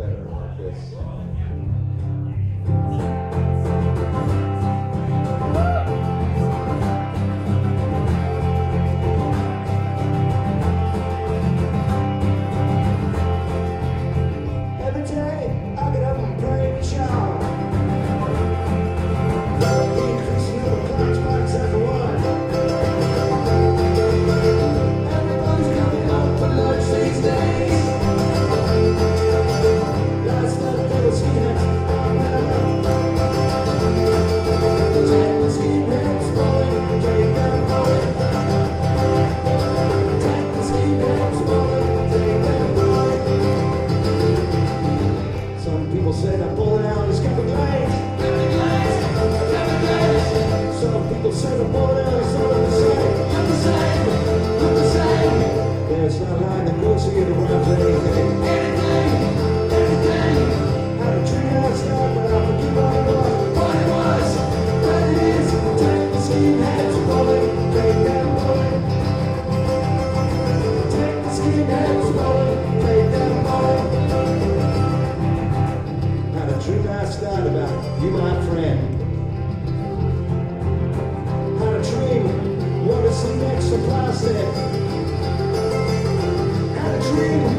better like this. Every day I get up and pray to shout. Increasing the clocks by 7 1. Everybody's coming home for lunch these days. Last night there was skinheads. Take the skinheads rolling, take them rolling. Take the skinheads rolling, take them rolling. Some people say that pulling out is Kevin Glaze. Some people say that pulling out is not the same. Not the same, not the same. Yeah, it's not lying that goes to get around to anything. Had a tree last night, but I forget what it was. What it is, take the skinheads rolling, take them rolling. Take the skinheads rolling, take them rolling. Had a dream last night about you, my friend. Had a dream, what is the next to plastic? Had a dream.